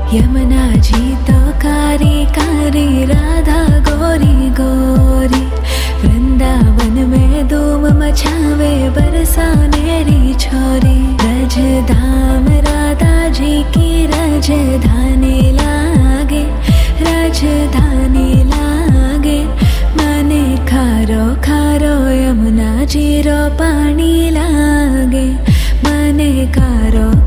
यमुना जी तो कारी कारी, राधा गोरी गोरी। वृंदावन में धूम मचावे, बरसानेरी छोरी। रजधाम राधा जी की राजधानी लागे, राजधानी लागे। मने खारो खारो यमुना जी रो पानी लागे, मने खारो